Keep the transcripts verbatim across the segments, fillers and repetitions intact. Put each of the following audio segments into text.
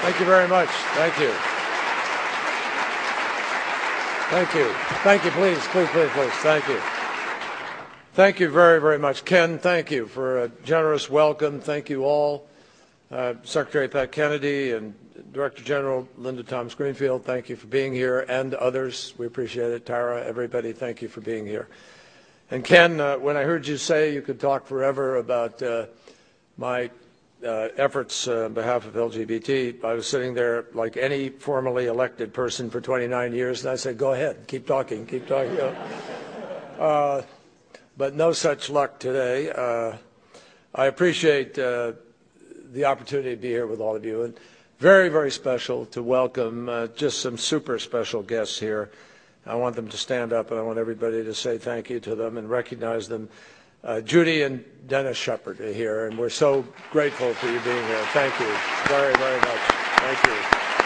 Thank you very much. Thank you. Thank you. Thank you. Please, please, please, please. Thank you. Thank you very, very much. Ken, thank you for a generous welcome. Thank you all. Uh, Secretary Pat Kennedy and Director General Linda Thomas Greenfield, thank you for being here, and others. We appreciate it. Tara, everybody, thank you for being here. And Ken, uh, when I heard you say you could talk forever about uh, my uh, efforts uh, on behalf of L G B T, I was sitting there like any formally elected person for twenty-nine years, and I said, go ahead, keep talking, keep talking. uh, but no such luck today. Uh, I appreciate uh, the opportunity to be here with all of you. And very, very special to welcome uh, just some super special guests here. I want them to stand up, and I want everybody to say thank you to them and recognize them. Uh, Judy and Dennis Shepard are here, and we're so grateful for you being here. Thank you very, very much. Thank you.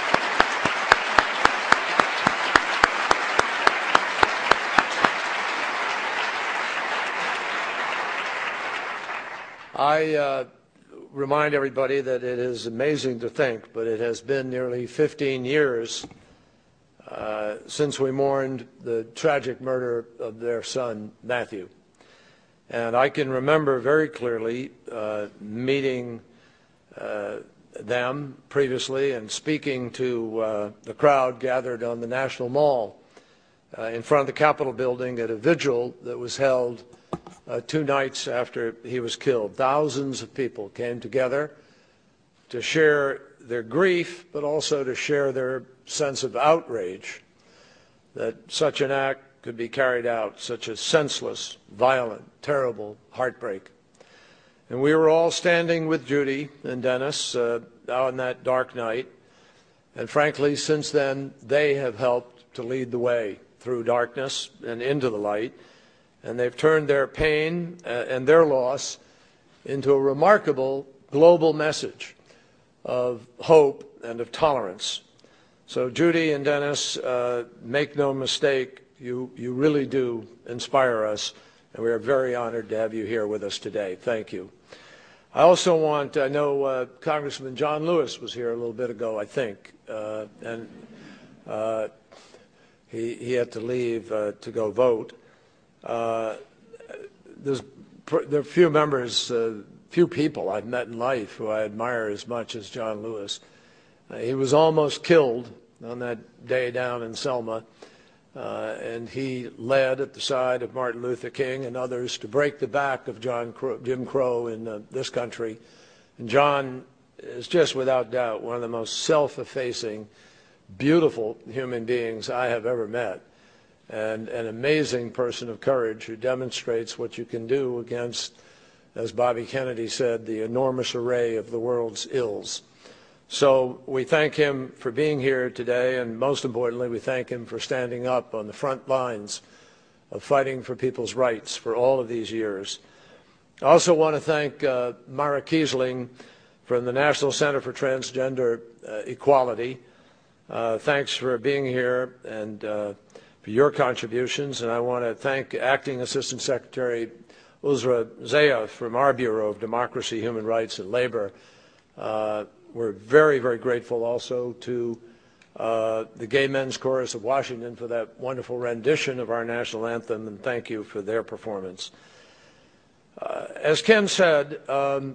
I uh, remind everybody that it is amazing to think, but it has been nearly fifteen years uh, since we mourned the tragic murder of their son, Matthew. And I can remember very clearly uh, meeting uh, them previously and speaking to uh, the crowd gathered on the National Mall uh, in front of the Capitol building at a vigil that was held uh, two nights after he was killed. Thousands of people came together to share their grief, but also to share their sense of outrage that such an act could be carried out, such a senseless, violent, terrible heartbreak. And we were all standing with Judy and Dennis uh, on that dark night. And frankly, since then, they have helped to lead the way through darkness and into the light. And they've turned their pain uh, and their loss into a remarkable global message of hope and of tolerance. So Judy and Dennis, uh, make no mistake, You, you really do inspire us, and we are very honored to have you here with us today. Thank you. I also want, I know uh, Congressman John Lewis was here a little bit ago, I think, uh, and uh, he, he had to leave uh, to go vote. Uh, there's, there are few members, uh, few people I've met in life who I admire as much as John Lewis. Uh, he was almost killed on that day down in Selma. Uh, and he led at the side of Martin Luther King and others to break the back of John Crow, Jim Crow in uh, this country. And John is just without doubt one of the most self-effacing, beautiful human beings I have ever met, and an amazing person of courage who demonstrates what you can do against, as Bobby Kennedy said, the enormous array of the world's ills. So we thank him for being here today, and most importantly, we thank him for standing up on the front lines of fighting for people's rights for all of these years. I also want to thank uh, Mara Kiesling from the National Center for Transgender uh, Equality. Uh, thanks for being here and uh, for your contributions, and I want to thank Acting Assistant Secretary Uzra Zaya from our Bureau of Democracy, Human Rights, and Labor. Uh, We're very, very grateful also to uh, the Gay Men's Chorus of Washington for that wonderful rendition of our national anthem, and thank you for their performance. Uh, as Ken said, um,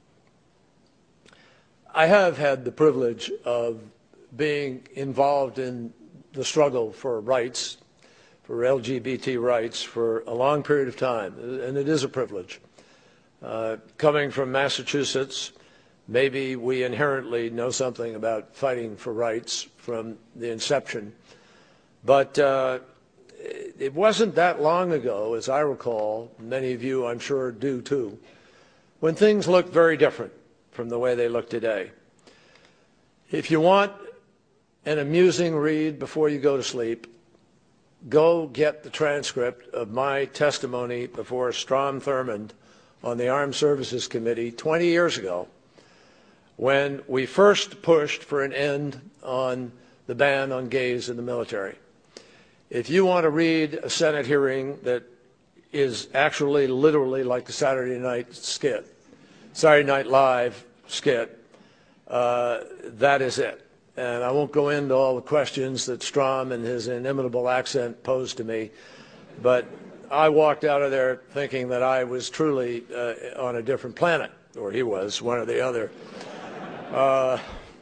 I have had the privilege of being involved in the struggle for rights, for L G B T rights, for a long period of time, and it is a privilege. Uh, coming from Massachusetts, maybe we inherently know something about fighting for rights from the inception. But uh, it wasn't that long ago, as I recall, many of you I'm sure do too, when things looked very different from the way they look today. If you want an amusing read before you go to sleep, go get the transcript of my testimony before Strom Thurmond on the Armed Services Committee twenty years ago, when we first pushed for an end on the ban on gays in the military. If you want to read a Senate hearing that is actually literally like the Saturday Night skit, Saturday Night Live skit, uh, that is it. And I won't go into all the questions that Strom and his inimitable accent posed to me, but I walked out of there thinking that I was truly uh, on a different planet, or he was, one or the other. Uh,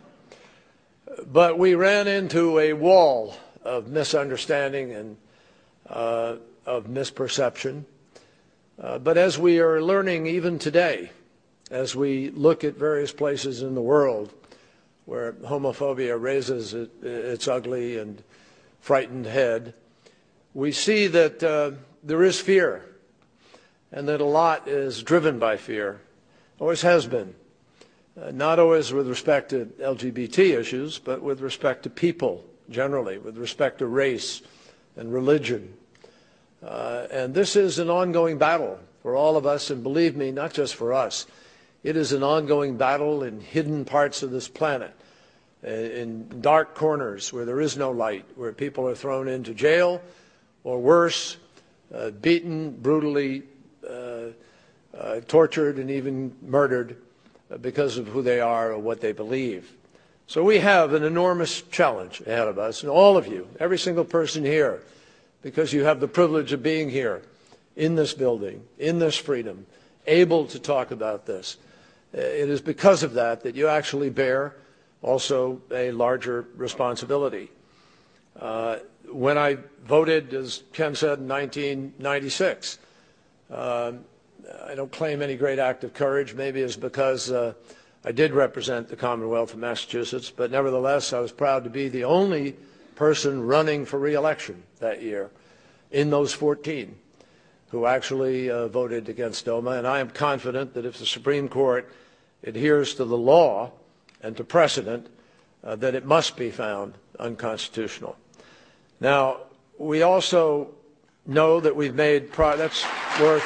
but we ran into a wall of misunderstanding and uh, of misperception. Uh, but as we are learning even today, as we look at various places in the world where homophobia raises it, its ugly and frightened head, we see that uh, there is fear, and that a lot is driven by fear, always has been, uh, not always with respect to L G B T issues, but with respect to people generally, with respect to race and religion. Uh, and this is an ongoing battle for all of us, and believe me, not just for us. It is an ongoing battle in hidden parts of this planet, in dark corners where there is no light, where people are thrown into jail, or worse, uh, beaten, brutally uh, uh, tortured, and even murdered because of who they are or what they believe. So we have an enormous challenge ahead of us, and all of you, every single person here, because you have the privilege of being here in this building, in this freedom, able to talk about this. It is because of that that you actually bear also a larger responsibility. Uh, when I voted, as Ken said, in nineteen ninety-six, uh, I don't claim any great act of courage. Maybe it's because uh, I did represent the Commonwealth of Massachusetts, but nevertheless, I was proud to be the only person running for re-election that year in those fourteen who actually uh, voted against DOMA. And I am confident that if the Supreme Court adheres to the law and to precedent, uh, that it must be found unconstitutional. Now, we also know that we've made pro- that's worth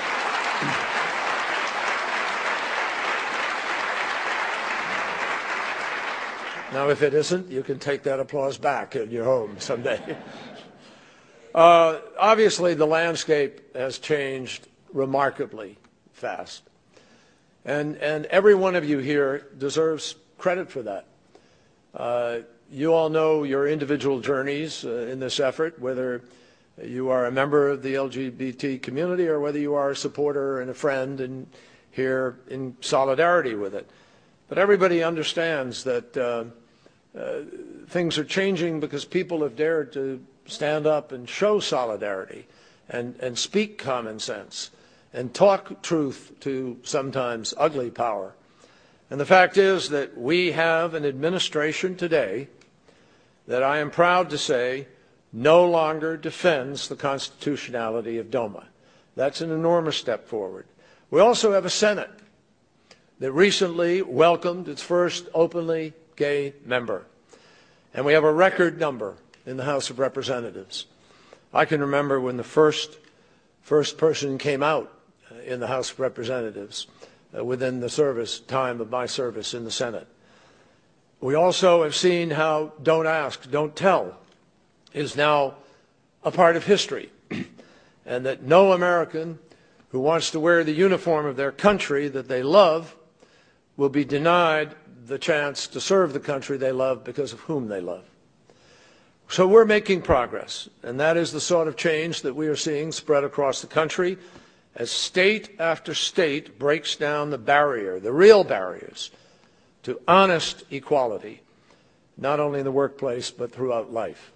now, if it isn't, you can take that applause back in your home someday. uh, obviously, the landscape has changed remarkably fast. And, and every one of you here deserves credit for that. Uh, you all know your individual journeys uh, in this effort, whether you are a member of the L G B T community or whether you are a supporter and a friend and here in solidarity with it. But everybody understands that uh, uh, things are changing because people have dared to stand up and show solidarity and, and speak common sense and talk truth to sometimes ugly power. And the fact is that we have an administration today that I am proud to say no longer defends the constitutionality of DOMA. That's an enormous step forward. We also have a Senate that recently welcomed its first openly gay member. And we have a record number in the House of Representatives. I can remember when the first, first person came out in the House of Representatives uh, within the service time of my service in the Senate. We also have seen how Don't Ask, Don't Tell is now a part of history, and that no American who wants to wear the uniform of their country that they love will be denied the chance to serve the country they love because of whom they love. So we're making progress, and that is the sort of change that we are seeing spread across the country as state after state breaks down the barrier, the real barriers, to honest equality, not only in the workplace but throughout life.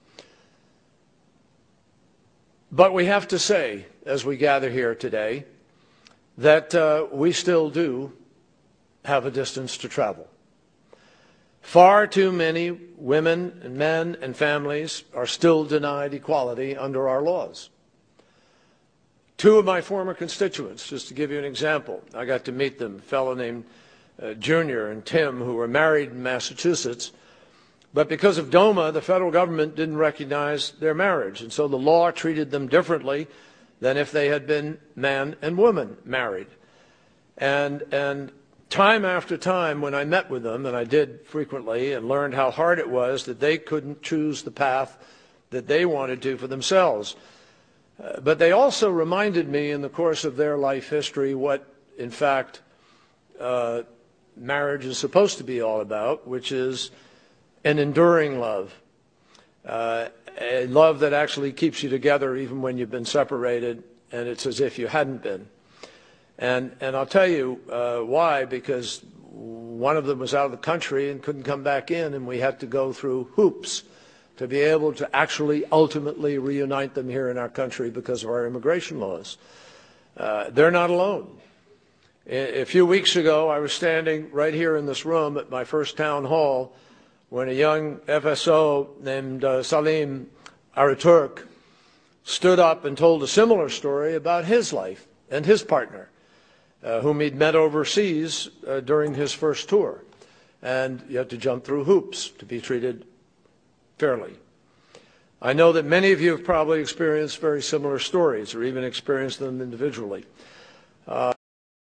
But we have to say, as we gather here today, that uh, we still do have a distance to travel. Far too many women and men and families are still denied equality under our laws. Two of my former constituents, just to give you an example, I got to meet them, a fellow named uh, Junior and Tim, who were married in Massachusetts, but because of DOMA, the federal government didn't recognize their marriage, and so the law treated them differently than if they had been man and woman married. And, and time after time when I met with them, and I did frequently, and learned how hard it was that they couldn't choose the path that they wanted to for themselves. Uh, but they also reminded me in the course of their life history what, in fact, uh, marriage is supposed to be all about, which is an enduring love, uh, a love that actually keeps you together even when you've been separated, and it's as if you hadn't been. And, and I'll tell you uh, why, because one of them was out of the country and couldn't come back in, and we had to go through hoops to be able to actually ultimately reunite them here in our country because of our immigration laws. Uh, they're not alone. A, a few weeks ago, I was standing right here in this room at my first town hall when a young F S O named uh, Salim Araturk stood up and told a similar story about his life and his partner, uh, whom he'd met overseas uh, during his first tour. And you had to jump through hoops to be treated fairly. I know that many of you have probably experienced very similar stories or even experienced them individually. Uh,